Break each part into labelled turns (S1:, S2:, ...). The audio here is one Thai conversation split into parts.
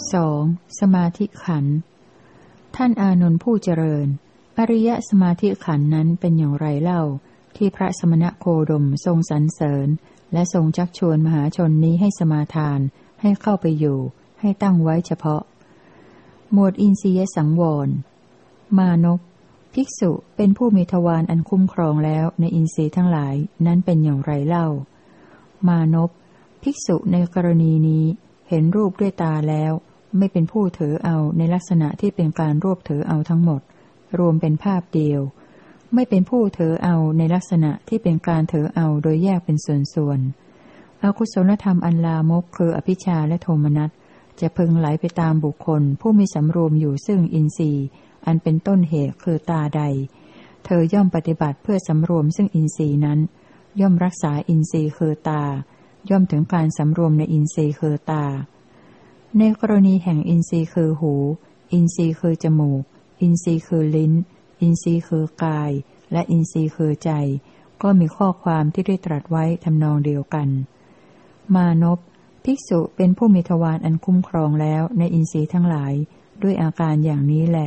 S1: 2. สมาธิขันธ์ท่านอานนท์ผู้เจริญอริยสมาธิขันธ์นั้นเป็นอย่างไรเล่าที่พระสมณโคดมทรงสรรเสริญและทรงชักชวนมหาชนนี้ให้สมาทานให้เข้าไปอยู่ให้ตั้งไว้เฉพาะหมวดอินทรียสังวรมานพภิกษุเป็นผู้มีทวารอันคุ้มครองแล้วในอินทรีย์ทั้งหลายนั้นเป็นอย่างไรเล่ามานพภิกษุในกรณีนี้เห็นรูปด้วยตาแล้วไม่เป็นผู้ถือเอาในลักษณะที่เป็นการรวบถือเอาทั้งหมดรวมเป็นภาพเดียวไม่เป็นผู้ถือเอาในลักษณะที่เป็นการถือเอาโดยแยกเป็นส่วนๆอกุศลธรรมอันลามกคืออภิชฌาและโทมนัสจะพึงไหลไปตามบุคคลผู้มีสำรวมอยู่ซึ่งอินทรีย์อันเป็นต้นเหตุคือตาใดเธอย่อมปฏิบัติเพื่อสำรวมซึ่งอินทรีย์นั้นย่อมรักษาอินทรีย์คือตาย่อมถึงการสำรวมในอินทรีย์คือตาในกรณีแห่งอินทรีย์คือหูอินทรีย์คือจมูกอินทรีย์คือลิ้นอินทรีย์คือกายและอินทรีย์คือใจก็มีข้อความที่ได้ตรัสไว้ทำนองเดียวกันมานพภิกษุเป็นผู้มีทวารอันคุ้มครองแล้วในอินทรีย์ทั้งหลายด้วยอาการอย่างนี้แล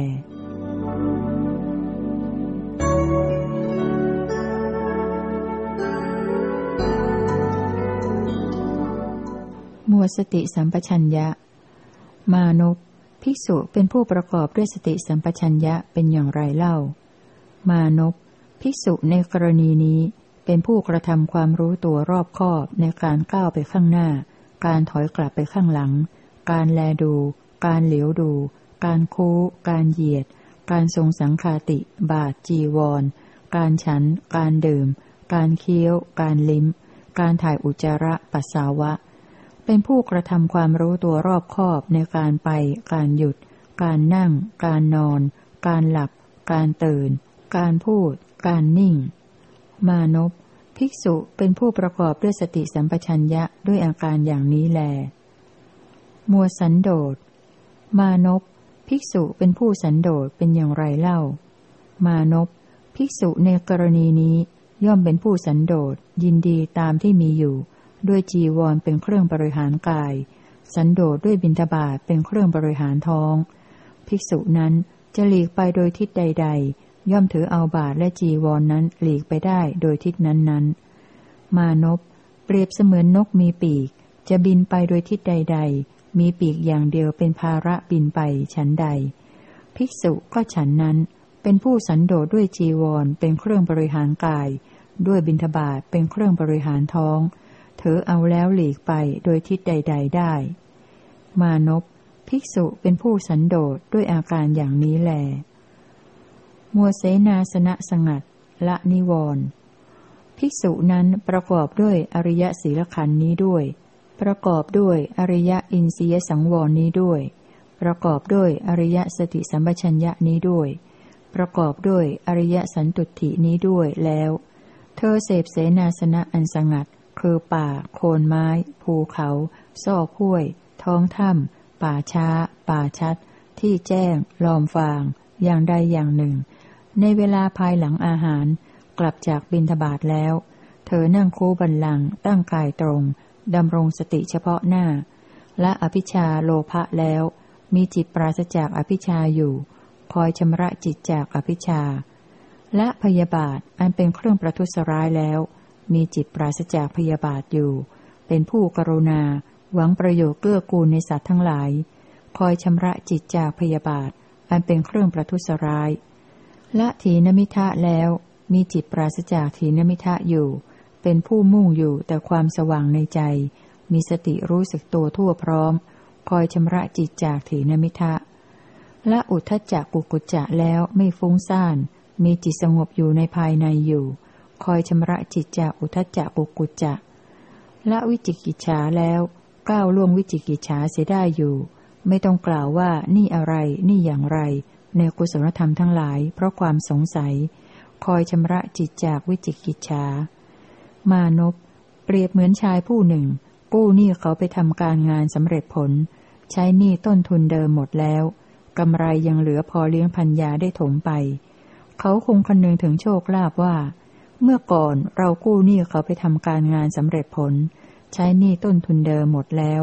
S1: หมวดสติสัมปชัญญะมานพภิกษุเป็นผู้ประกอบด้วยสติสัมปชัญญะเป็นอย่างไรเล่ามานพภิกษุในกรณีนี้เป็นผู้กระทำความรู้ตัวรอบคอบในการก้าวไปข้างหน้าการถอยกลับไปข้างหลังการแลดูการเหลียวดูการคู้การเหยียดการทรงสังฆาติบาทจีวรการฉันการดื่มการเคี้ยวการลิ้มการถ่ายอุจจาระปัสสาวะเป็นผู้กระทำความรู้ตัวรอบคอบในการไปการหยุดการนั่งการนอนการหลับการตื่นการพูดการนิ่งมานพภิกษุเป็นผู้ประกอบด้วยสติสัมปชัญญะด้วยอาการอย่างนี้แลหมวดสันโดษมานพภิกษุเป็นผู้สันโดษเป็นอย่างไรเล่ามานพภิกษุในกรณีนี้ย่อมเป็นผู้สันโดษยินดีตามที่มีอยู่ด้วยจีวรเป็นเครื่องบริหารกายสันโดษด้วยบิณฑบาตเป็นเครื่องบริหารท้องภิกษุนั้นจะหลีกไปโดยทิศใดๆย่อมถือเอาบาตรและจีวรนั้นหลีกไปได้โดยทิศนั้นๆมานพเปรียบเสมือนนกมีปีกจะบินไปโดยทิศใดๆมีปีกอย่างเดียวเป็นภาระบินไปฉันใดภิกษุก็ฉันนั้นเป็นผู้สันโดษด้วยจีวรเป็นเครื่องบริหารกายด้วยบิณฑบาตเป็นเครื่องบริหารท้องถือเอาแล้วหลีกไปโดยทิศใดๆได้มานพภิกษุเป็นผู้สันโดษด้วยอาการอย่างนี้แลหมวดเสนาสนะสงัดละนิวรณ์ภิกษุนั้นประกอบด้วยอริยศีลขันธ์นี้ด้วยประกอบด้วยอริยอินทรียสังวรนี้ด้วยประกอบด้วยอริยสติสัมปชัญญะนี้ด้วยประกอบด้วยอริยสันตุถินี้ด้วยแล้วเธอเสพเสนาสนะอันสงัดคือป่าโคนไม้ภูเขาซอกห้วยท้องถ้ำป่าช้าป่าชัดที่แจ้งลอมฟางอย่างใดอย่างหนึ่งในเวลาภายหลังอาหารกลับจากบิณฑบาตแล้วเธอนั่งคูบัลลังก์ตั้งกายตรงดำรงสติเฉพาะหน้าละอภิชฌาโลภะแล้วมีจิตปราศจากอภิชฌาอยู่คอยชำระจิตจากอภิชฌาละพยาบาทอันเป็นเครื่องประทุษร้ายแล้วมีจิตปราศจากพยาบาทอยู่เป็นผู้กรุณาหวังประโยชน์เกื้อกูลในสัตว์ทั้งหลายคอยชำระจิตจากพยาบาทอันเป็นเครื่องประทุษร้ายละถีนมิทะแล้วมีจิตปราศจากถีนมิทะอยู่เป็นผู้มุ่งอยู่แต่ความสว่างในใจมีสติรู้สึกตัวทั่วพร้อมคอยชำระจิตจากถีนมิทะละอุทธัจจะกุกุจจะแล้วไม่ฟุ้งซ่านมีจิตสงบอยู่ในภายในอยู่คอยชำระจิตจากอุทธัจจะกุกุจจะละวิจิกิจฉาแล้วก้าวล่วงวิจิกิจฉาเสียได้อยู่ไม่ต้องกล่าวว่านี่อะไรนี่อย่างไรในกุศลธรรมทั้งหลายเพราะความสงสัยคอยชำระจิตจากวิจิกิจฉามานพเปรียบเหมือนชายผู้หนึ่งกู้หนี้เขาไปทำการงานสำเร็จผลใช้หนี้ต้นทุนเดิมหมดแล้วกำไรยังเหลือพอเลี้ยงภรรยาได้ถมไปเขาคงคำนึงถึงโชคลาภว่าเมื่อก่อนเรากู้หนี้เขาไปทำการงานสำเร็จผลใช้หนี้ต้นทุนเดิมหมดแล้ว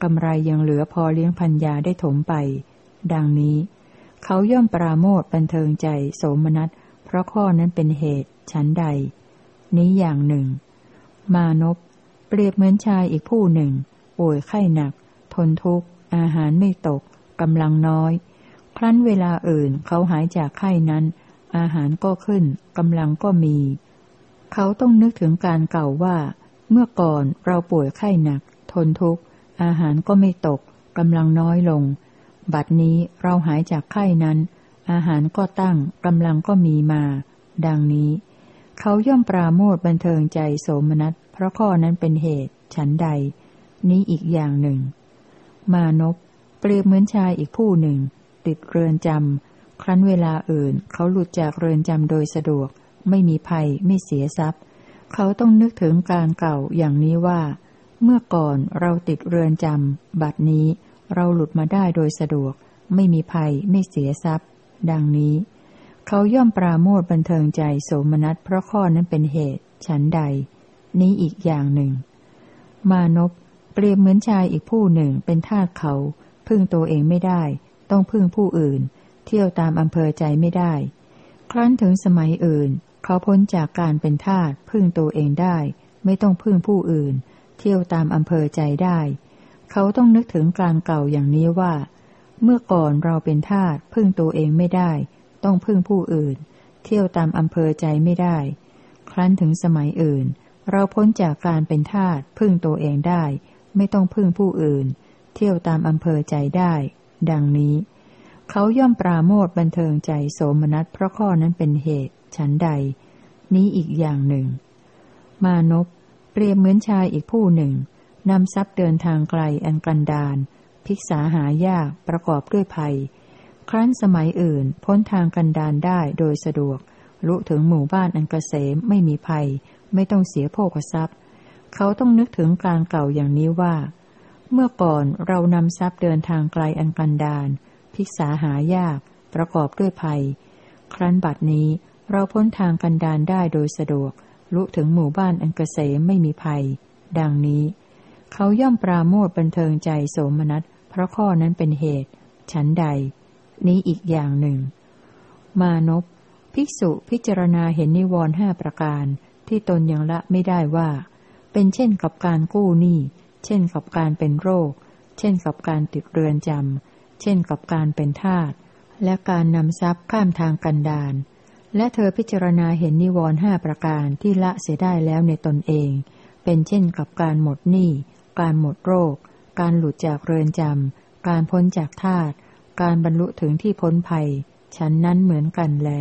S1: กำไรยังเหลือพอเลี้ยงพัญญาได้ถมไปดังนี้เขาย่อมปราโมทย์บันเทิงใจโสมนัสเพราะข้อนั้นเป็นเหตุฉันใดนี้อย่างหนึ่งมานพเปรียบเหมือนชายอีกผู้หนึ่งป่วยไข้หนักทนทุกข์อาหารไม่ตกกำลังน้อยครั้นเวลาอื่นเขาหายจากไข้นั้นอาหารก็ขึ้นกำลังก็มีเขาต้องนึกถึงการเก่าว่าเมื่อก่อนเราป่วยไข้หนักทนทุกข์อาหารก็ไม่ตกกำลังน้อยลงบัดนี้เราหายจากไข้นั้นอาหารก็ตั้งกำลังก็มีมาดังนี้เขาย่อมปราโมทย์บันเทิงใจโสมนัสเพราะข้อนั้นเป็นเหตุฉันใดนี้อีกอย่างหนึ่งมานพเปรียบเหมือนชายอีกผู้หนึ่งติดเรือนจำครั้นเวลาอื่นเขาหลุดจากเรือนจำโดยสะดวกไม่มีภัยไม่เสียทรัพย์เขาต้องนึกถึงการเก่าอย่างนี้ว่าเมื่อก่อนเราติดเรือนจำบัดนี้เราหลุดมาได้โดยสะดวกไม่มีภัยไม่เสียทรัพย์ดังนี้เขาย่อมปราโมทย์บันเทิงใจโสมนัสเพราะข้อนั้นเป็นเหตุฉันใดนี้อีกอย่างหนึ่งมานพเปรียบเหมือนชายอีกผู้หนึ่งเป็นทาสเขาพึ่งตัวเองไม่ได้ต้องพึ่งผู้อื่นเที่ยวตามอำเภอใจไม่ได้ครั้นถึงสมัยอื่นเขาพ้นจากการเป็นทาสพึ่งตัวเองได้ไม่ต้องพึ่งผู้อื่นเที่ยวตามอำเภอใจได้เขาต้องนึกถึงการเก่าอย่างนี้ว่าเมื่อก่อนเราเป็นทาสพึ่งตัวเองไม่ได้ต้องพึ่งผู้อื่นเที่ยวตามอำเภอใจไม่ได้ครั้นถึงสมัยอื่นเราพ้นจากการเป็นทาสพึ่งตัวเองได้ไม่ต้องพึ่งผู้อื่นเที่ยวตามอำเภอใจได้ดังนี้เขาย่อมปราโมทย์บันเทิงใจโสมนัสเพราะข้อนั้นเป็นเหตุฉันใดนี้อีกอย่างหนึ่งมานพเปรียบเหมือนชายอีกผู้หนึ่งนำทรัพย์เดินทางไกลอันกันดารภิกษาหายากประกอบด้วยภัยครั้นสมัยอื่นพ้นทางกันดารได้โดยสะดวกรู้ถึงหมู่บ้านอันเกษมไม่มีภัยไม่ต้องเสียโภคทรัพย์เขาต้องนึกถึงการเก่าอย่างนี้ว่าเมื่อก่อนเรานำทรัพย์เดินทางไกลอันกันดารภิกษาหายากประกอบด้วยภัยครั้นบัดนี้เราพ้นทางกันดารได้โดยสะดวกรู้ถึงหมู่บ้านอันเกษมไม่มีภัยดังนี้เขาย่อมปราโมทย์บันเทิงใจโสมนัสเพราะข้อนั้นเป็นเหตุฉันใดนี้อีกอย่างหนึ่งมานพภิกษุพิจารณาเห็นนิวรณ์ห้าประการที่ตนยังละไม่ได้ว่าเป็นเช่นกับการกู้หนี้เช่นกับการเป็นโรคเช่นกับการติดเรือนจำเช่นกับการเป็นทาสและการนำทรัพย์ข้ามทางกันดารและเธอพิจารณาเห็นนิวรณ์ห้าประการที่ละเสียได้แล้วในตนเองเป็นเช่นกับการหมดหนี้การหมดโรคการหลุดจากเรือนจำการพ้นจากทาสการบรรลุถึงที่พ้นภัยฉันนั้นเหมือนกันแล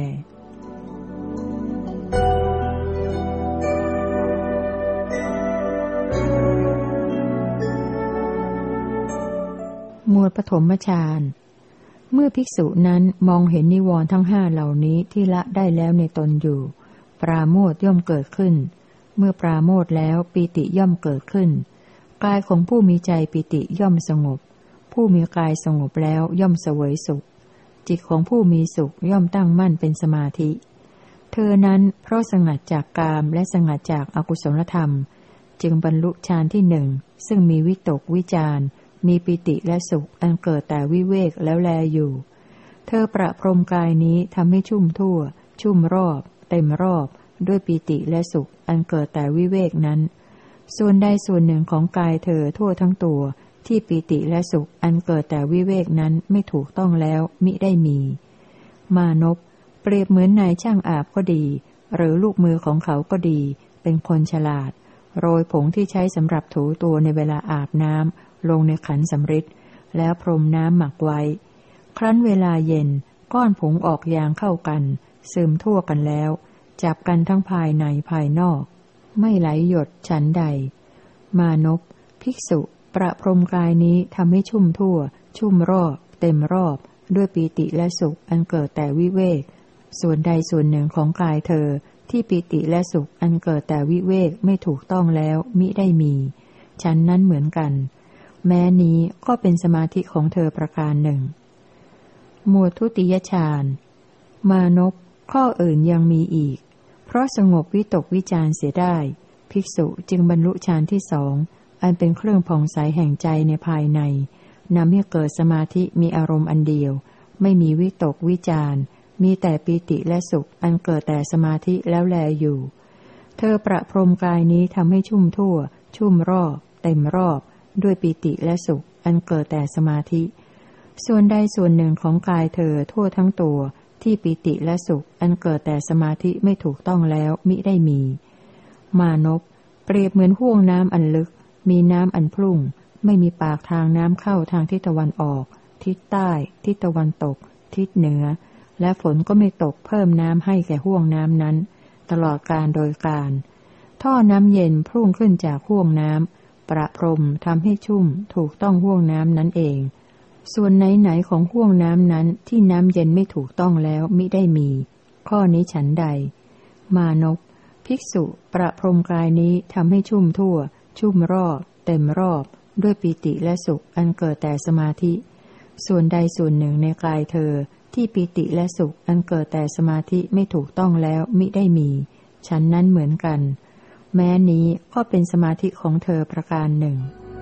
S1: หมวดปฐมฌานเมื่อภิกษุนั้นมองเห็นนิวรณ์ทั้งห้าเหล่านี้ที่ละได้แล้วในตนอยู่ปราโมทย์ย่อมเกิดขึ้นเมื่อปราโมทย์แล้วปีติย่อมเกิดขึ้นกายของผู้มีใจปีติย่อมสงบผู้มีกายสงบแล้วย่อมเสวยสุขจิตของผู้มีสุขย่อมตั้งมั่นเป็นสมาธิเธอนั้นเพราะสงัดจากกามและสงัดจากอกุศลธรรมจึงบรรลุฌานที่หนึ่งซึ่งมีวิตกวิจารมีปิติและสุขอันเกิดแต่วิเวกแล้วแลอยู่เธอประพรมกายนี้ทำให้ชุ่มทั่วชุ่มรอบเต็มรอบด้วยปิติและสุขอันเกิดแต่วิเวกนั้นส่วนใดส่วนหนึ่งของกายเธอทั่วทั้งตัวที่ปิติและสุขอันเกิดแต่วิเวกนั้นไม่ถูกต้องแล้วมิได้มีมานพเปรียบเหมือนนายช่างอาบก็ดีหรือลูกมือของเขาก็ดีเป็นคนฉลาดโรยผงที่ใช้สำหรับถูตัวในเวลาอาบน้ำลงในขันสำริดแล้วพรมน้ำหมักไว้ครั้นเวลาเย็นก้อนผงออกยางเข้ากันซึมทั่วกันแล้วจับกันทั้งภายในภายนอกไม่ไหลหยดฉันใดมานพภิกษุประพรมกายนี้ทำให้ชุ่มทั่วชุ่มรอบเต็มรอบด้วยปีติและสุขอันเกิดแต่วิเวกส่วนใดส่วนหนึ่งของกายเธอที่ปีติและสุขอันเกิดแต่วิเวกไม่ถูกต้องแล้วมิได้มีฉันนั้นเหมือนกันแม้นี้ก็เป็นสมาธิของเธอประการหนึ่งหมวดทุติยฌานมานพข้ออื่นยังมีอีกเพราะสงบวิตกวิจารเสียได้ภิกษุจึงบรรลุฌานที่สองอันเป็นเครื่องผ่องใสแห่งใจในภายในนำให้เกิดสมาธิมีอารมณ์อันเดียวไม่มีวิตกวิจารมีแต่ปีติและสุขอันเกิดแต่สมาธิแล้วแลอยู่เธอประพรมกายนี้ทำให้ชุ่มทั่วชุ่มรอบเต็มรอบด้วยปีติและสุขอันเกิดแต่สมาธิส่วนใดส่วนหนึ่งของกายเธอทั่วทั้งตัวที่ปีติและสุขอันเกิดแต่สมาธิไม่ถูกต้องแล้วมิได้มีมานพเปรียบเหมือนห้วงน้ำอันลึกมีน้ำอันพลุ่งไม่มีปากทางน้ำเข้าทางทิศตะวันออกทิศใต้ทิศตะวันตกทิศเหนือและฝนก็ไม่ตกเพิ่มน้ำให้แก่ห้วงน้ำนั้นตลอดกาลโดยกาลท่อน้ำเย็นพุ่งขึ้นจากห้วงน้ำประพรมทำให้ชุ่มถูกต้องห้วงน้ำนั้นเองส่วนไหนๆของห้วงน้ำนั้นที่น้ำเย็นไม่ถูกต้องแล้วมิได้มีข้อนี้ฉันใดมานพภิกษุประพรมกายนี้ทำให้ชุ่มทั่วชุ่มรอบเต็มรอบด้วยปีติและสุขอันเกิดแต่สมาธิส่วนใดส่วนหนึ่งในกายเธอที่ปีติและสุขอันเกิดแต่สมาธิไม่ถูกต้องแล้วมิได้มีฉันนั้นเหมือนกันแม้นี้ก็เป็นสมาธิของเธอประการหนึ่ง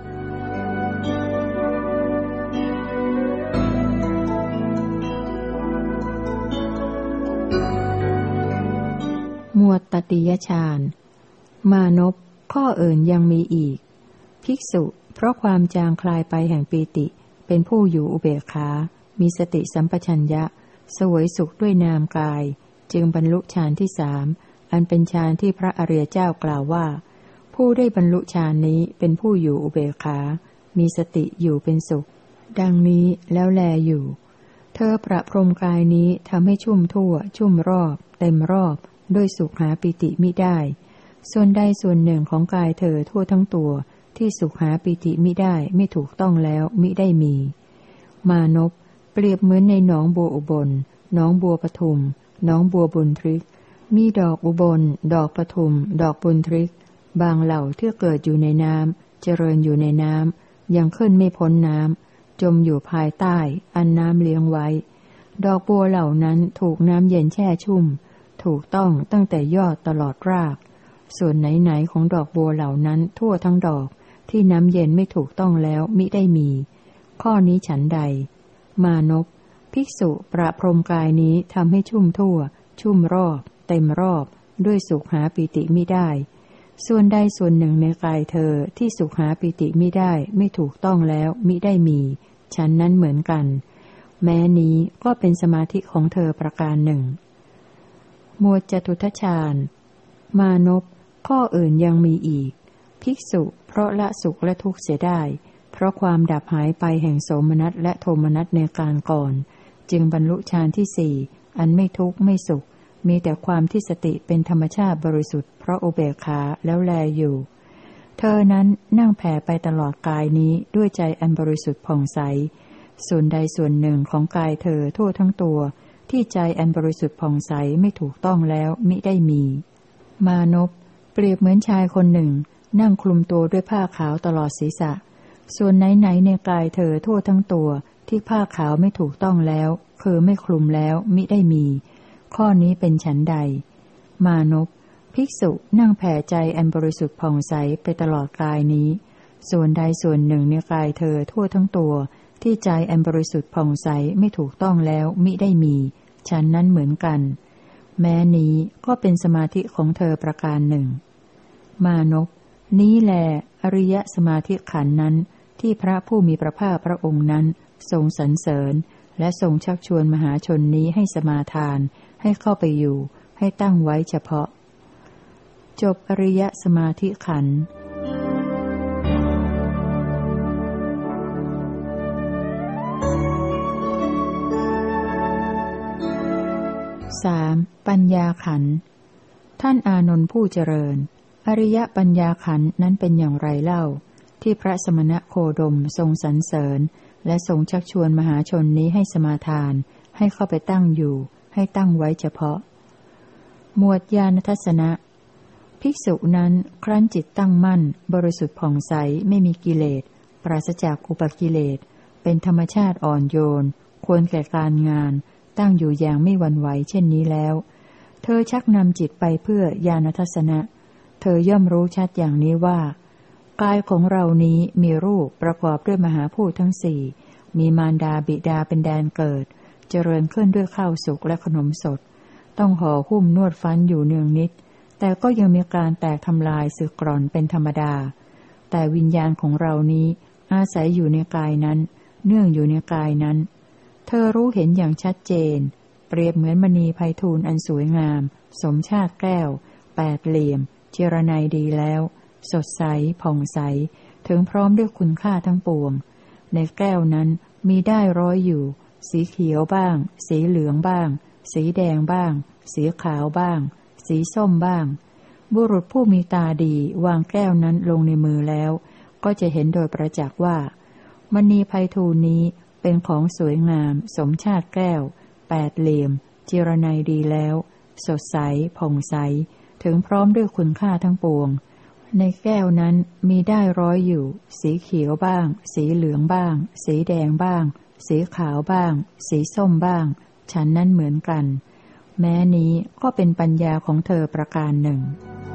S1: หมวดตติยฌานมานพข้ออื่นยังมีอีกภิกษุเพราะความจางคลายไปแห่งปีติเป็นผู้อยู่อุเบกขามีสติสัมปชัญญะเสวยสุขด้วยนามกายจึงบรรลุฌานที่สามอันเป็นฌานที่พระอริยเจ้ากล่าวว่าผู้ได้บรรลุฌานนี้เป็นผู้อยู่อุเบกขามีสติอยู่เป็นสุขดังนี้แล้วแลอยู่เธอประพรมกายนี้ทำให้ชุ่มทั่วชุ่มรอบเต็มรอบด้วยสุขหาปิติมิได้ส่วนใดส่วนหนึ่งของกายเธอทั่วทั้งตัวที่สุขหาปิติมิได้ไม่ถูกต้องแล้วมิได้มีมานพเปรียบเหมือนในหนองบัวอุบลหนองบัวปทุมหนองบัวบุญทริกมีดอกอุบลดอกปทุมดอกบุญทริกบางเหล่าที่เกิดอยู่ในน้ำเจริญอยู่ในน้ำยังขึ้นไม่พ้นน้ำจมอยู่ภายใต้อันน้ำเลี้ยงไว้ดอกบัวเหล่านั้นถูกน้ำเย็นแช่ชุ่มถูกต้องตั้งแต่ยอดตลอดรากส่วนไหนๆของดอกบัวเหล่านั้นทั่วทั้งดอกที่น้ำเย็นไม่ถูกต้องแล้วมิได้มีข้อนี้ฉันใดมานพภิกษุประพรมกายนี้ทำให้ชุ่มทั่วชุ่มรอบเต็มรอบด้วยสุขหาปิติมิได้ส่วนใดส่วนหนึ่งในกายเธอที่สุขหาปิติมิได้ไม่ถูกต้องแล้วมิได้มีฉันนั้นเหมือนกันแม้นี้ก็เป็นสมาธิของเธอประการหนึ่งหมวดจตุทัชฌานมานพข้ออื่นยังมีอีกภิกษุเพราะละสุขและทุกข์เสียได้เพราะความดับหายไปแห่งโสมนัสและโทมนัสในการก่อนจึงบรรลุฌานที่สี่อันไม่ทุกข์ไม่สุขมีแต่ความที่สติเป็นธรรมชาติบริสุทธิ์เพราะอุเบกขาแล้วแลอยู่เธอนั้นนั่งแผ่ไปตลอดกายนี้ด้วยใจอันบริสุทธิ์ผ่องใสส่วนใดส่วนหนึ่งของกายเธอทั่วทั้งตัวที่ใจอันบริสุทธิ์ผ่องใสไม่ถูกต้องแล้วมิได้มีมานพเปรียบเหมือนชายคนหนึ่งนั่งคลุมตัวด้วยผ้าขาวตลอดศีรษะส่วนไหนๆในกายเธอทั่วทั้งตัวที่ผ้าขาวไม่ถูกต้องแล้วคือไม่คลุมแล้วมิได้มีข้อนี้เป็นฉันใดมานพภิกษุนั่งแผ่ใจอันบริสุทธิ์ผ่องใสไปตลอดกายนี้ส่วนใดส่วนหนึ่งในกายเธอทั่วทั้งตัวที่ใจอันบริสุทธิ์ผ่องใสไม่ถูกต้องแล้วมิได้มีฉันนั้นเหมือนกันแม้นี้ก็เป็นสมาธิของเธอประการหนึ่งมานพนี้แลอริยสมาธิขันธ์นั้นที่พระผู้มีพระภาคพระองค์นั้นทรงสรรเสริญและทรงชักชวนมหาชนนี้ให้สมาทานให้เข้าไปอยู่ให้ตั้งไว้เฉพาะจบอริยสมาธิขันธ์ปัญญาขันธ์ท่านอานนท์ผู้เจริญอริยปัญญาขันธ์นั้นเป็นอย่างไรเล่าที่พระสมณโคดมทรงสรรเสริญและทรงชักชวนมหาชนนี้ให้สมาทานให้เข้าไปตั้งอยู่ให้ตั้งไว้เฉพาะหมวดญาณทัศนะภิกษุนั้นครั้นจิตตั้งมั่นบริสุทธิ์ผ่องใสไม่มีกิเลสปราศจากอุปกิเลสเป็นธรรมชาติอ่อนโยนควรแก่การงานตั้งอยู่อย่างไม่หวั่นไหวเช่นนี้แล้วเธอชักนำจิตไปเพื่อญาณทัศนะเธอย่อมรู้ชัดอย่างนี้ว่ากายของเรานี้มีรูปประกอบด้วยมหาภูตทั้งสี่มีมารดาบิดาเป็นแดนเกิดเจริญขึ้นด้วยข้าวสุกและขนมสดต้องห่อหุ้มนวดฟันอยู่เนืองนิดแต่ก็ยังมีการแตกทำลายสึกกร่อนเป็นธรรมดาแต่วิญญาณของเรานี้อาศัยอยู่ในกายนั้นเนื่องอยู่ในกายนั้นเธอรู้เห็นอย่างชัดเจนเปรียบเหมือนมณีไพฑูรย์อันสวยงามสมชาติแก้วแปดเหลี่ยมเจรไนดีแล้วสดใสผ่องใสถึงพร้อมด้วยคุณค่าทั้งปวงในแก้วนั้นมีได้ร้อยอยู่สีเขียวบ้างสีเหลืองบ้างสีแดงบ้างสีขาวบ้างสีส้มบ้างบุรุษผู้มีตาดีวางแก้วนั้นลงในมือแล้วก็จะเห็นโดยประจักษ์ว่ามณีไพฑูรย์นี้เป็นของสวยงามสมชาติแก้วแปดเหลี่ยมเจรไนดีแล้วสดใสผ่องใสถึงพร้อมด้วยคุณค่าทั้งปวงในแก้วนั้นมีได้ร้อยอยู่สีเขียวบ้างสีเหลืองบ้างสีแดงบ้างสีขาวบ้างสีส้มบ้างฉันนั้นเหมือนกันแม้นี้ก็เป็นปัญญาของเธอประการหนึ่ง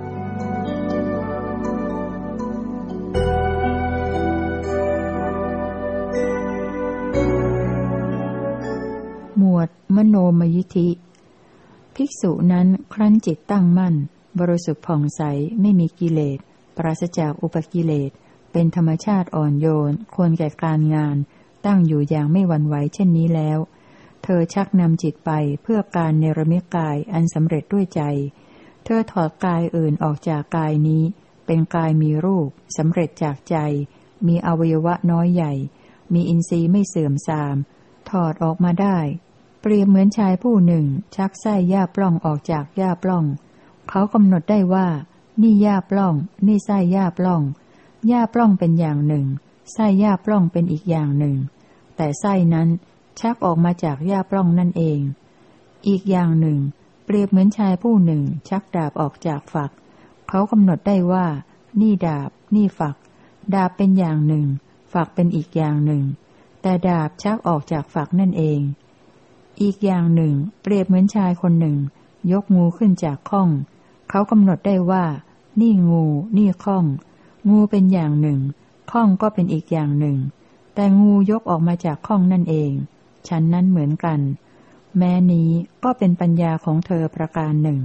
S1: หมวดมโนมยิทธิภิกษุนั้นครั้นจิตตั้งมั่นบริสุทธิ์ผ่องใสไม่มีกิเลสปราศจากอุปกิเลสเป็นธรรมชาติอ่อนโยนควรแก่การงานตั้งอยู่อย่างไม่หวั่นไหวเช่นนี้แล้วเธอชักนำจิตไปเพื่อการเนรมิตกายอันสำเร็จด้วยใจเธอถอดกายอื่นออกจากกายนี้เป็นกายมีรูปสำเร็จจากใจมีอวัยวะน้อยใหญ่มีอินทรีย์ไม่เสื่อมทรามถอดออกมาได้เปรียบเหมือนชายผู้หนึ่งชักไส้หญ้าปล้องออกจากหญ้าปล้องเขากำหนดได้ว่านี่หญ้าปล้องนี่ไส้หญ้าปล้องหญ้าปล้องเป็นอย่างหนึ่งไส้หญ้าปล้องเป็นอีกอย่างหนึ่งแต่ไส้นั้นชักออกมาจากหญ้าปล้องนั่นเองอีกอย่างหนึ่งเปรียบเหมือนชายผู้หนึ่งชักดาบออกจากฝักเขากำหนดได้ว่านี่ดาบนี่ฝักดาบเป็นอย่างหนึ่งฝักเป็นอีกอย่างหนึ่งแต่ดาบชักออกจากฝักนั่นเองอีกอย่างหนึ่งเปรียบเหมือนชายคนหนึ่งยกงูขึ้นจากข้องเขากำหนดได้ว่านี่งูนี่ข้องงูเป็นอย่างหนึ่งข้องก็เป็นอีกอย่างหนึ่งแต่งูยกออกมาจากข้องนั่นเองฉันนั้นเหมือนกันแม้นี้ก็เป็นปัญญาของเธอประการหนึ่ง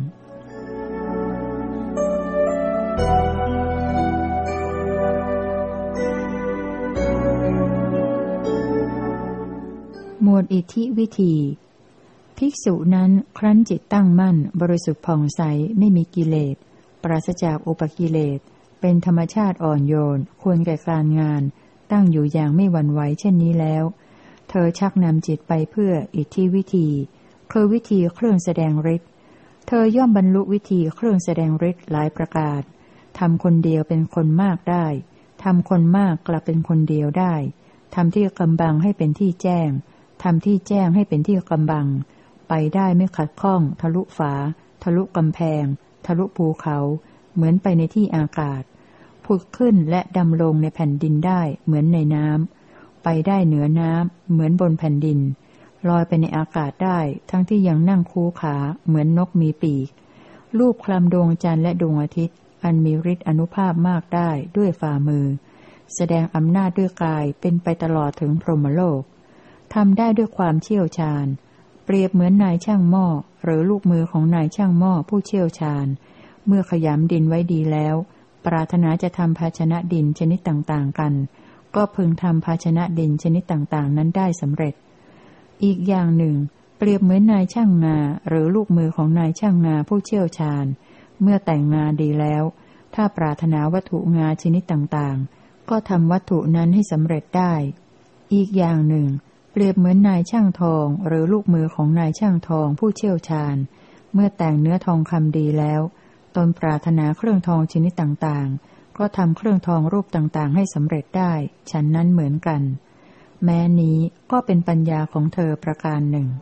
S1: หมวดอิทธิวิธีภิกษุนั้นครั้นจิตตั้งมั่นบริสุทธิ์ผ่องใสไม่มีกิเลสปราศจากอุปกิเลสเป็นธรรมชาติอ่อนโยนควรแก่การงานตั้งอยู่อย่างไม่หวั่นไหวเช่นนี้แล้วเธอชักนำจิตไปเพื่ออิทธิวิธีคือวิธีเครื่องแสดงฤทธิ์เธอย่อมบรรลุวิธีเครื่องแสดงฤทธิ์หลายประการทำคนเดียวเป็นคนมากได้ทำคนมากกลับเป็นคนเดียวได้ทำที่กำบังให้เป็นที่แจ้งทำที่แจ้งให้เป็นที่กำบังไปได้ไม่ขัดข้องทะลุฝาทะลุกำแพงทะลุภูเขาเหมือนไปในที่อากาศผุดขึ้นและดำลงในแผ่นดินได้เหมือนในน้ำไปได้เหนือน้ำเหมือนบนแผ่นดินลอยไปในอากาศได้ทั้งที่ยังนั่งคูขาเหมือนนกมีปีกลูบคลำดวงจันทร์และดวงอาทิตย์อันมีฤทธิ์อนุภาพมากได้ด้วยฝ่ามือแสดงอำนาจด้วยกายเป็นไปตลอดถึงพรหมโลกทำได้ด้วยความเชี่ยวชาญเปรียบเหมือนนายช่างหม้อหรือลูกมือของนายช่างหม้อผู้เชี่ยวชาญเมื่อขยำดินไว้ดีแล้วปรารถนาจะทำภาชนะดินชนิดต่างๆกันก็พึงทำภาชนะดินชนิดต่างๆนั้นได้สำเร็จอีกอย่างหนึ่งเปรียบเหมือนนายช่างงาหรือลูกมือของนายช่างงาผู้เชี่ยวชาญเมื่อแต่งงาดีแล้วถ้าปรารถนาวัตถุงาชนิดต่างๆก็ทำวัตถุนั้นให้สำเร็จได้อีกอย่างหนึ่งเปรียบเหมือนนายช่างทองหรือลูกมือของนายช่างทองผู้เชี่ยวชาญเมื่อแต่งเนื้อทองคำดีแล้วตนปรารถนาเครื่องทองชนิดต่างๆก็ทำเครื่องทองรูปต่างๆให้สำเร็จได้ฉันนั้นเหมือนกันแม้นี้ก็เป็นปัญญาของเธอประการหนึ่ง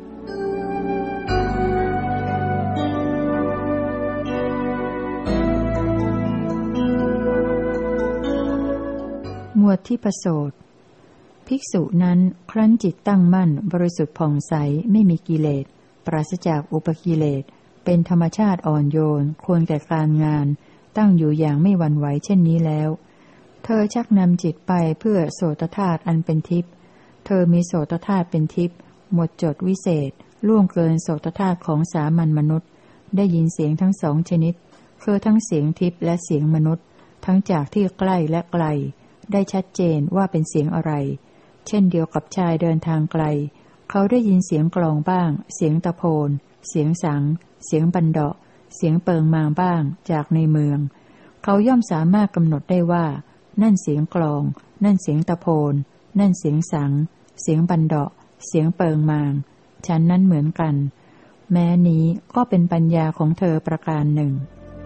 S1: หมวดที่ประโสดภิกษุนั้นครั้นจิตตั้งมั่นบริสุทธิ์ผ่องใสไม่มีกิเลสปราศจากอุปกิเลสเป็นธรรมชาติอ่อนโยนควรแก่การงานตั้งอยู่อย่างไม่หวั่นไหวเช่นนี้แล้วเธอชักนำจิตไปเพื่อโสตธาตุอันเป็นทิพย์เธอมีโสตธาตุเป็นทิพย์หมดจดวิเศษล่วงเกินโสตธาตุของสามัญมนุษย์ได้ยินเสียงทั้งสองชนิดคือทั้งเสียงทิพย์และเสียงมนุษย์ทั้งจากที่ใกล้และไกลได้ชัดเจนว่าเป็นเสียงอะไรเช่นเดียวกับชายเดินทางไกลเขาได้ยินเสียงกลองบ้างเสียงตะโพนเสียงสังเสียงบันเดาะเสียงเปิงมางบ้างจากในเมืองเขาย่อมสามารถกำหนดได้ว่านั่นเสียงกลองนั่นเสียงตะโพนนั่นเสียงสังเสียงบันเดาะเสียงเปิงมางฉันนั้นเหมือนกันแม้นี้ก็เป็นปัญญาของเธอประการหนึ่ง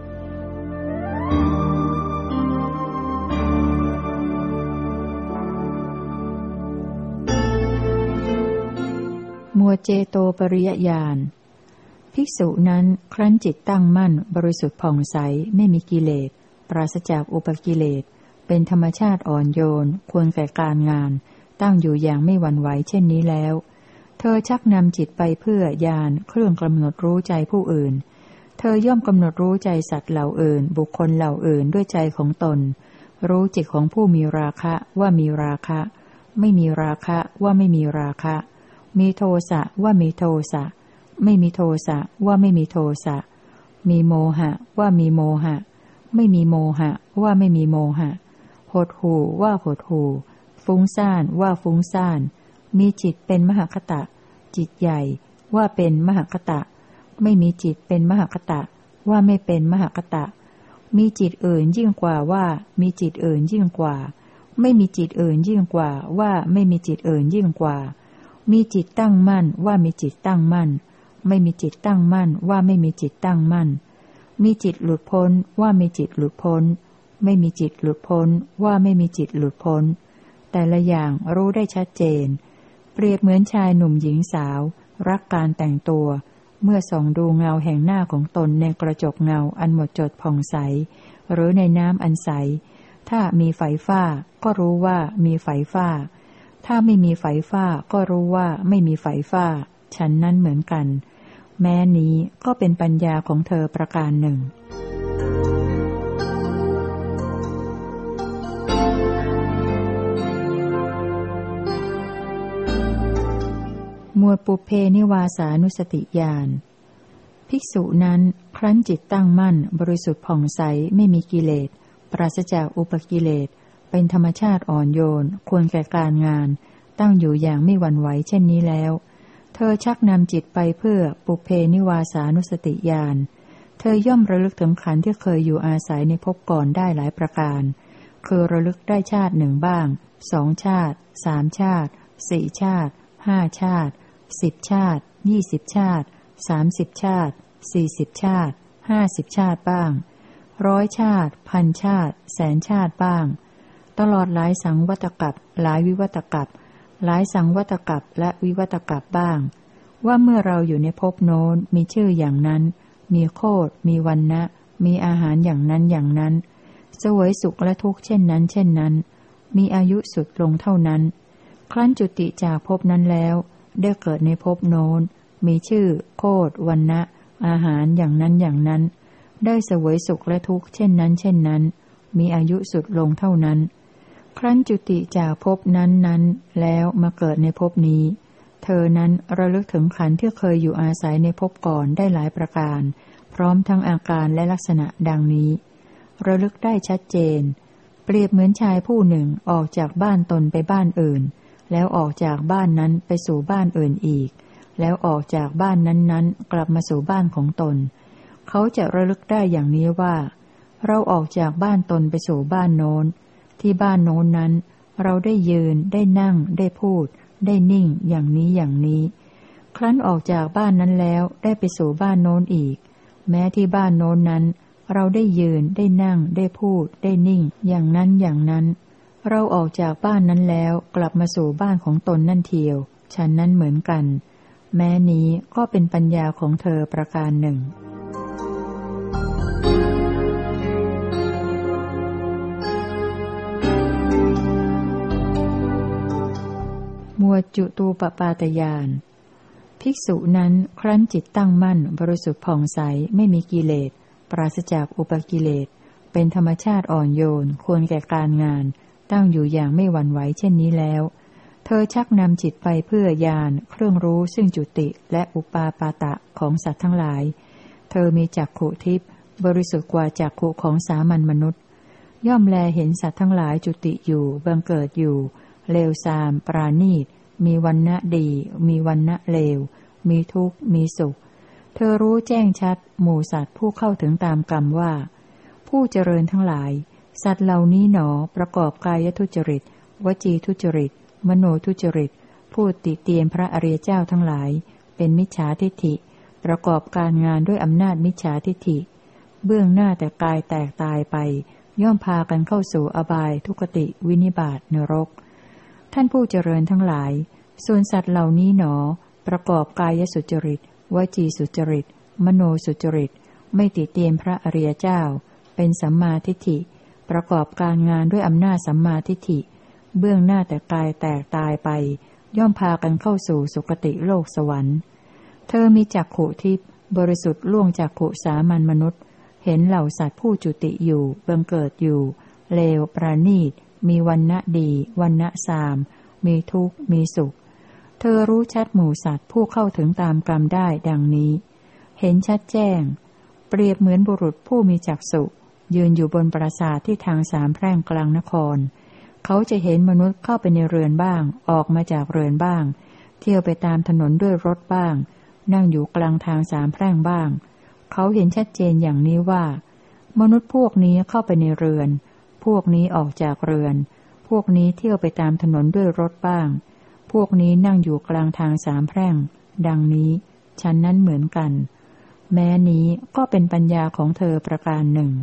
S1: มัวเจโตปริยญาณภิกษุนั้นครั้นจิตตั้งมั่นบริสุทธิ์ผ่องใสไม่มีกิเลสปราศจากอุปกิเลสเป็นธรรมชาติอ่อนโยนควรแก่การงานตั้งอยู่อย่างไม่หวั่นไหวเช่นนี้แล้วเธอชักนำจิตไปเพื่อญาณเครื่องกำหนดรู้ใจผู้อื่นเธอย่อมกำหนดรู้ใจสัตว์เหล่าอื่นบุคคลเหล่าอื่นด้วยใจของตนรู้จิตของผู้มีราคะว่ามีราคะไม่มีราคะว่าไม่มีราคะมีโทสะว่ามีโทสะไม่มีโทสะว่าไม่มีโทสะมีโมหะว่ามีโมหะไม่มีโมหะว่าไม่มีโมหะหดหู่ว่าหดหู่ฟุ้งซ่านว่าฟุ้งซ่านมีจิตเป็นมหคตะจิตใหญ่ว่าเป็นมหคตะไม่มีจิตเป็นมหคตะว่าไม่เป็นมหคตะมีจิตอื่นยิ่งกว่าว่ามีจิตอื่นยิ่งกว่าไม่มีจิตอื่นยิ่งกว่าว่าไม่มีจิตอื่นยิ่งกว่ามีจิตตั้งมั่นว่ามีจิตตั้งมั่นไม่มีจิตตั้งมั่นว่าไม่มีจิตตั้งมั่นมีจิตหลุดพ้นว่ามีจิตหลุดพ้นไม่มีจิตหลุดพ้นว่าไม่มีจิตหลุดพ้นแต่ละอย่างรู้ได้ชัดเจนเปรียบเหมือนชายหนุ่มหญิงสาวรักการแต่งตัวเมื่อส่องดูเงาแห่งหน้าของตนในกระจกเงาอันหมดจดผ่องใสหรือในน้ำอันใสถ้ามีไฝฟ้าก็รู้ว่ามีไฝฟ้าถ้าไม่มีไฝฟ้าก็รู้ว่าไม่มีไฝฟ้าฉันนั้นเหมือนกันแม้นี้ก็เป็นปัญญาของเธอประการหนึ่งหมวดปุพเพนิวาสานุสติญาณภิกษุนั้นครั้นจิตตั้งมั่นบริสุทธิ์ผ่องใสไม่มีกิเลสปราศจากอุปกิเลสเป็นธรรมชาติอ่อนโยนควรแก่การงานตั้งอยู่อย่างไม่หวั่นไหวเช่นนี้แล้วเธอชักนำจิตไปเพื่อปุพเพนิวาสานุสติญาณเธอย่อมระลึกถึงขันธ์ที่เคยอยู่อาศัยในภพก่อนได้หลายประการคือระลึกได้ชาติหนึ่งบ้าง2 ชาติ3 ชาติ4 ชาติ5 ชาติ10 ชาติ20 ชาติ30 ชาติ40 ชาติ50 ชาติบ้าง100 ชาติ1,000 ชาติ100,000 ชาติบ้างตลอดหลายสังวัตกัปหลายวิวัตกัปหลายสังวัตกัปและวิวัตกัปบ้างว่าเมื่อเราอยู่ในภพโน้นมีชื่ออย่างนั้นมีโคตรมีวรรณะมีอาหารอย่างนั้นอย่างนั้นเสวยสุขและทุกข์เช่นนั้นเช่นนั้นมีอายุสุดลงเท่านั้นครั้นจุติจากภพนั้นแล้วได้เกิดในภพโน้นมีชื่อโคตรวรรณะอาหารอย่างนั้นอย่างนั้นได้เสวยสุขและทุกข์เช่นนั้นเช่นนั้นมีอายุสุดลงเท่านั้นครั้นจุติจากภพนั้นแล้วมาเกิดในภพนี้เธอนั้นระลึกถึงขันธ์ที่เคยอยู่อาศัยในภพก่อนได้หลายประการพร้อมทั้งอาการและลักษณะดังนี้ระลึกได้ชัดเจนเปรียบเหมือนชายผู้หนึ่งออกจากบ้านตนไปบ้านอื่นแล้วออกจากบ้านนั้นไปสู่บ้านอื่นอีกแล้วออกจากบ้านนั้นกลับมาสู่บ้านของตนเขาจะระลึกได้อย่างนี้ว่าเราออกจากบ้านตนไปสู่บ้านโน้นที่บ้านโน้นนั้นเราได้ยืนได้นั่งได้พูดได้นิ่งอย่างนี้อย่างนี้ครั้นออกจากบ้านนั้นแล้วได้ไปสู่บ้านโน้นอีกแม้ที่บ้านโน้นนั้นเราได้ยืนได้นั่งได้พูดได้นิ่งอย่างนั้นอย่างนั้นเราออกจากบ้านนั้นแล้วกลับมาสู่บ้านของตนนั่นเทียวฉันนั้นเหมือนกันแม้นี้ก็เป็นปัญญาของเธอประการหนึ่งหมวดจุตูปปาตญาณภิกษุนั้นครั้นจิตตั้งมั่นบริสุทธิ์ผ่องใสไม่มีกิเลสปราศจากอุปกิเลสเป็นธรรมชาติอ่อนโยนควรแก่การงานตั้งอยู่อย่างไม่หวั่นไหวเช่นนี้แล้วเธอชักนำจิตไปเพื่อญาณเครื่องรู้ซึ่งจุติและอุปาปาตะของสัตว์ทั้งหลายเธอมีจักขุทิพย์บริสุทธิ์กว่าจักขุของสามัญมนุษย์ย่อมแลเห็นสัตว์ทั้งหลายจุติอยู่บังเกิดอยู่เลวทรามปราณีตมีวรรณะดีมีวรรณะเลวมีทุกข์มีสุขเธอรู้แจ้งชัดหมู่สัตว์ผู้เข้าถึงตามกรรมว่าผู้เจริญทั้งหลายสัตว์เหล่านี้หนอประกอบกายทุจริตวจีทุจริตมโนทุจริตพูดติเตียนพระอริยเจ้าทั้งหลายเป็นมิจฉาทิฏฐิประกอบการงานด้วยอำนาจมิจฉาทิฏฐิเบื้องหน้าแต่กายแตกตายไปย่อมพากันเข้าสู่อบายทุกติวินิบาตนรกท่านผู้เจริญทั้งหลายส่วนสัตว์เหล่านี้หนอประกอบกายสุจริตวจีสุจริตมโนสุจริตไม่ติเตียนพระอริยเจ้าเป็นสัมมาทิฏฐิประกอบการงานด้วยอำนาจสัมมาทิฏฐิเบื้องหน้าแต่กายแตกตายไปย่อมพากันเข้าสู่สุคติโลกสวรรค์เธอมีจักขุทิพย์บริสุทธิ์ล่วงจักขุสามัญมนุษย์เห็นเหล่าสัตว์ผู้จุติอยู่บังเกิดอยู่เลวประณีตมีวรรณะดีวรรณะสามมีทุกข์มีสุขเธอรู้ชัดหมู่สัตว์ผู้เข้าถึงตามกรรมได้ดังนี้เห็นชัดแจ้งเปรียบเหมือนบุรุษผู้มีจักษุยืนอยู่บนปราสาทที่ทางสามแพร่งกลางนครเขาจะเห็นมนุษย์เข้าไปในเรือนบ้างออกมาจากเรือนบ้างเที่ยวไปตามถนนด้วยรถบ้างนั่งอยู่กลางทางสามแพร่งบ้างเขาเห็นชัดเจนอย่างนี้ว่ามนุษย์พวกนี้เข้าไปในเรือนพวกนี้ออกจากเรือนพวกนี้เที่ยวไปตามถนนด้วยรถบ้างพวกนี้นั่งอยู่กลางทางสามแพร่งดังนี้ฉันนั้นเหมือนกันแม้นี้ก็เป็นปัญญาของเธอประการหนึ่ง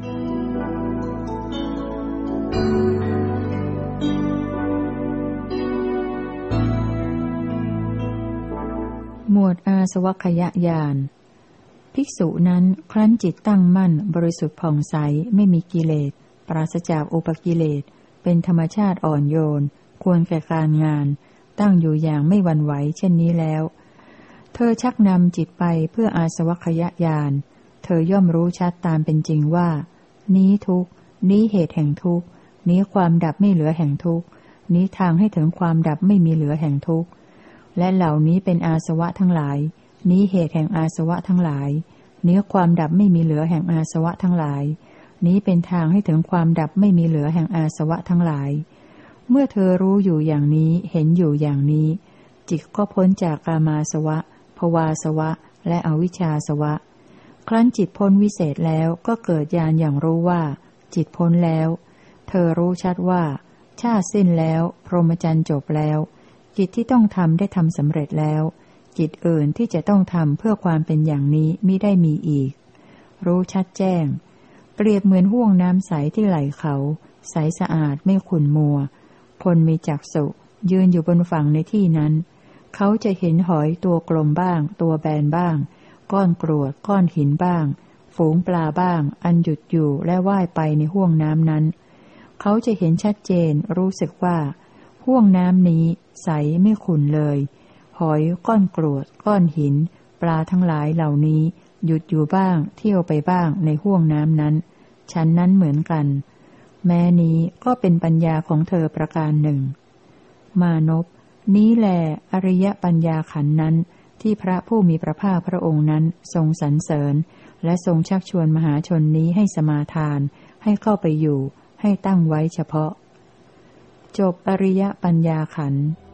S1: หมวดอาสวัคยญาณภิกษุนั้นครั้นจิตตั้งมั่นบริสุทธิ์ผ่องใสไม่มีกิเลสปราศจากอุปกิเลสเป็นธรรมชาติอ่อนโยนควรแก่การงานตั้งอยู่อย่างไม่หวั่นไหวเช่นนี้แล้วเธอชักนำจิตไปเพื่ออาสวัคยญาณเธอย่อมรู้ชัดตามเป็นจริงว่านี้ทุกข์นี้เหตุแห่งทุกข์นี้ความดับไม่เหลือแห่งทุกข์นี้ทางให้ถึงความดับไม่มีเหลือแห่งทุกข์และเหล่านี้เป็นอาสวะทั้งหลายนี้เหตุแห่งอาสวะทั้งหลายนี้ความดับไม่มีเหลือแห่งอาสวะทั้งหลายนี้เป็นทางให้ถึงความดับไม่มีเหลือแห่งอาสวะทั้งหลายเมื่อเธอรู้อยู่อย่างนี้เห็นอยู่อย่างนี้จิตก็พ้นจากกามาสวะภวาสวะและอวิชชาสวะครั้นจิตพ้นวิเศษแล้วก็เกิดญาณอย่างรู้ว่าจิตพ้นแล้วเธอรู้ชัดว่าชาติสิ้นแล้วพรหมจรรย์จบแล้วจิตที่ต้องทำได้ทำสำเร็จแล้วจิตอื่นที่จะต้องทำเพื่อความเป็นอย่างนี้มิได้มีอีกรู้ชัดแจ้งเปรียบเหมือนห้วงน้ำใสที่ไหลเขาใสสะอาดไม่ขุ่นมัวคนมีจักษุยืนอยู่บนฝั่งในที่นั้นเขาจะเห็นหอยตัวกลมบ้างตัวแบนบ้างก้อนกรวดก้อนหินบ้างฝูงปลาบ้างอันหยุดอยู่และว่ายไปในห้วงน้ำนั้นเขาจะเห็นชัดเจนรู้สึกว่าห้วงน้ำนี้ใสไม่ขุ่นเลยหอยก้อนกรวดก้อนหินปลาทั้งหลายเหล่านี้หยุดอยู่บ้างเที่ยวไปบ้างในห้วงน้ำนั้นฉันนั้นเหมือนกันแม้นี้ก็เป็นปัญญาของเธอประการหนึ่งมานพนี้แลอริยปัญญาขันธ์นั้นที่พระผู้มีพระภาคพระองค์นั้นทรงสรรเสริญและทรงชักชวนมหาชนนี้ให้สมาทานให้เข้าไปอยู่ให้ตั้งไว้เฉพาะจบอริยปัญญาขันธ์